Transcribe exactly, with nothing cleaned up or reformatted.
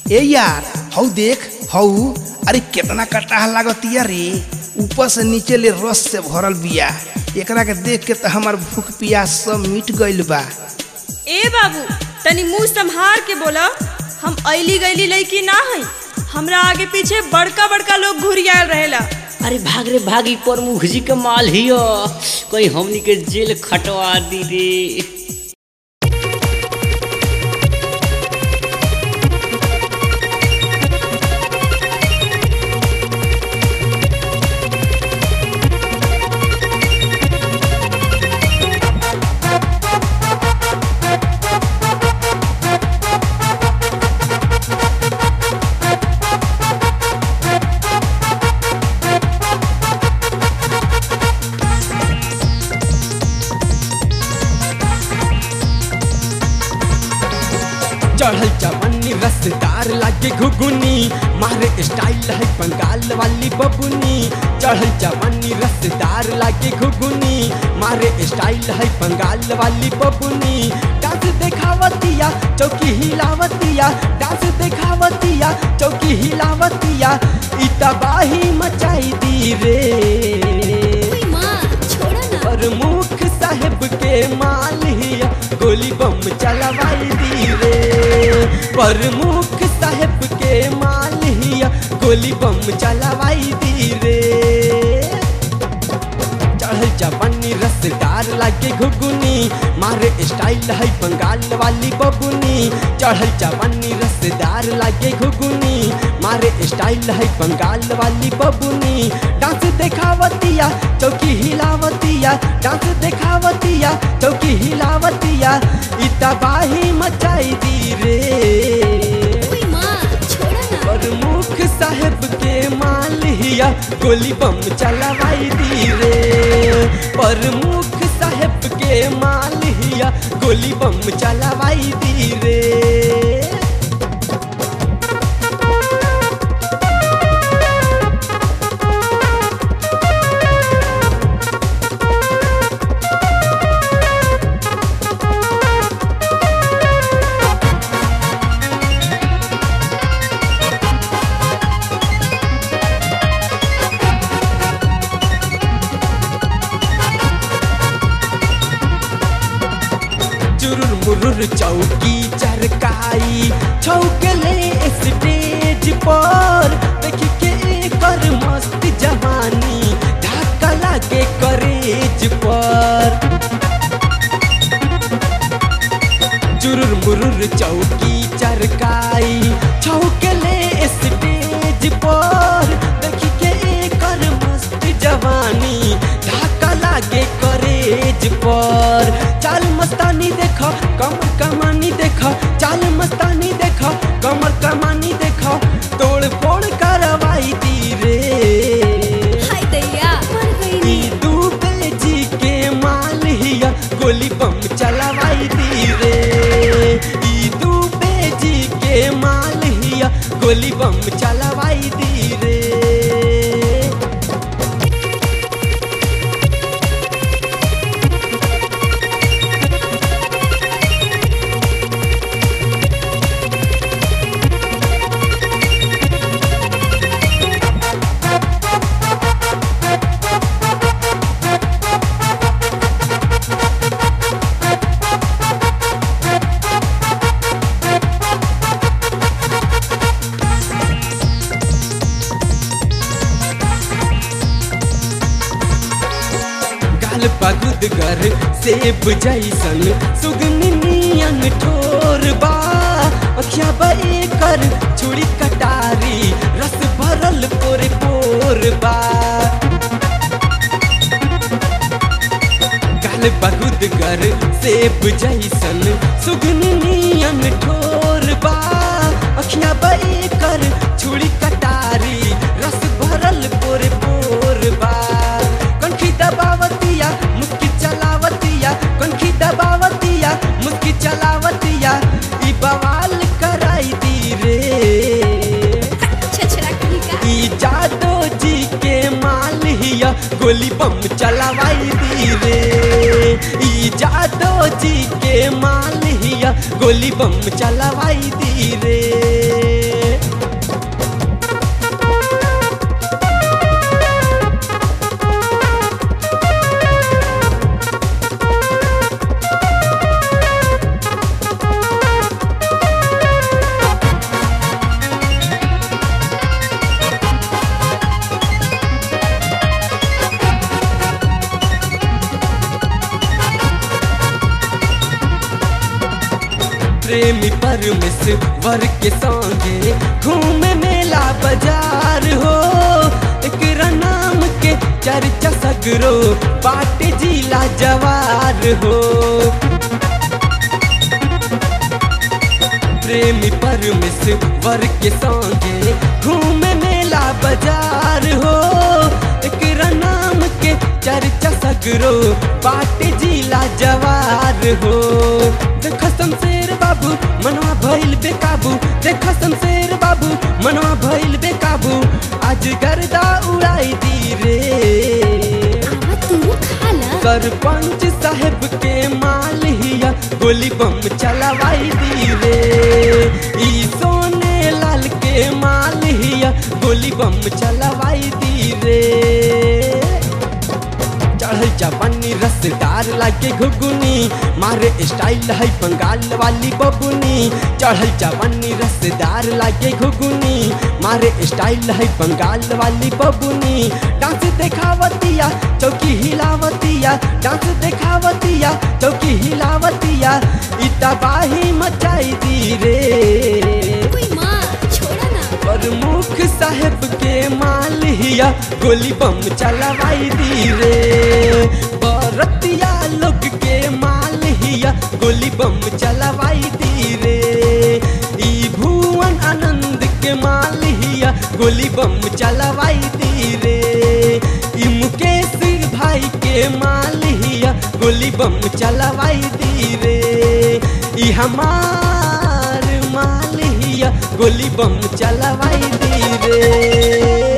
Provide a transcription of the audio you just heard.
ए यार हौ देख हौ, अरे कितना कटाह लागतिया रे, ऊपर से नीचे ले रस से भरल बिया। एकरा के देख के तो हमार भूख प्यास सब मिट गइल बा। ए बाबू तनी मुंह संभार के बोला, हम अइली गइली लइकी ना हई, हमरा आगे पीछे बड़का बड़का लोग घुरियाल रहेला। अरे भाग रे भागी प्रमुख जी के माल हियो, कोई हमनी के जेल खटवा दी रे। चढ़ल जवानी रसदार लागे घुगुनी, मारे स्टाइल है बंगाल वाली बबुनी। चढ़ल जवानी रसदार लागे घुगुनी, मारे स्टाइल है बंगाल वाली बबुनी। डांस देखावतिया चौकी हिलावतिया, डांस देखावतिया चौकी हिलावतिया, ई तबाही मचाई दी रे। प्रमुख साहेब के माल हिया, गोली बम चलवाई दी रे। प्रमुख साहेब के माल हिया, गोली बम चलवाई दी रे। चढ़ल जवानी रसदार लागे घुगुनी, मारे स्टाइल है बंगाल वाली बबुनी। चढ़ल जवानी रसदार लागे घुगुनी, मारे स्टाइल है बंगाल वाली बबुनी। डांस देखावतिया चौकी हिलावतिया, डांस देखावतिया चौकी हिलावतिया, ई तबाही मचाई दी रे। प्रमुख साहेब के माल हिया, गोली बम चलवाई दी रे। प्रमुख साहेब के माल हिया, गोली बम चलवाई दी रे। चुरुर मुरुर चौकी चरकाई छौकले स्टेज पर, देखी के एकर मस्त जवानी धक्का लागे करेज पर। चुरुर मुरुर चौकी चरकाई छौकले स्टेज पर, देखी के एकर मस्त जवानी धक्का लागे करेज पर। चाल मस्तानी देखो कमर कमानी देखो, चाल मस्तानी देखो कमर कमानी देखो, तोड़ फोड़ करवाई दी रे। हाय दैया मर गई। ई दुबे जी के माल हिया, गोली बम चलवाई दी रे। ई दुबे जी के माल हिया, गोली बम चलवाई दी रे। पगुदगर सेब जैसन सुगनियन ठोर बा, अखिया बे कर छुरी कटारी रस भरल पोरे पोर बा। गाल पगुदगर सेब जैसन सुगनियन ठोर बा, अखिया बे कर छुरी कटारी रस भरल पोरे पोर बा। कनखी दबावतिया मुस्की चलावतिया, कनखी दबावतिया मुस्की चलावतिया, ई बवाल कराई दी रे। ई जादो जी के माल हिया, गोली बम चलवाई दी रे। ई जादो जी के माल हिया, गोली बम चलवाई दी रे। प्रेमी परमेश्वर के संगे घूमे मेला बाजार हो एकरा नाम के चर्चा सगरो बाटे जिला जवार हो प्रेमी परमेश्वर के संगे घूमे मेला बाजार हो एकरा नाम के चर्चा सगरो बाटे जिला जवार हो देख शमशेर बाबू मनवा भइल बेकाबू देख शमशेर बाबू मनवा भइल बेकाबू आज गर्दा उड़ाई दी रे सरपंच साहेब के माल हिया गोली बम चलवाई दी रे ई सोने लाल के माल हिया गोली बम चलवाई दी रे चढ़ल जवानी रसदार लागे घुगुनी मारे स्टाइल है बंगाल वाली बबुनी चढ़ल जवानी रसदार लागे घुगुनी मारे स्टाइल है बंगाल वाली बबुनी डांस देखावतिया चौकी हिलावतिया डांस देखावतिया चौकी हिलावतिया इतबाही मचाई दी रे प्रमुख साहेब के माल हिया गोली बम चलवाई दी रे बरतिया लोग के माल हिया गोली बम चलवाई दी रे ई भुवन आनंद के माल हिया गोली बम चलवाई दी रे ई मुकेश भाई के माल हिया गोली बम चलवाई दी रे ई हमार माल हिया गोली बम चलवाई दी रे।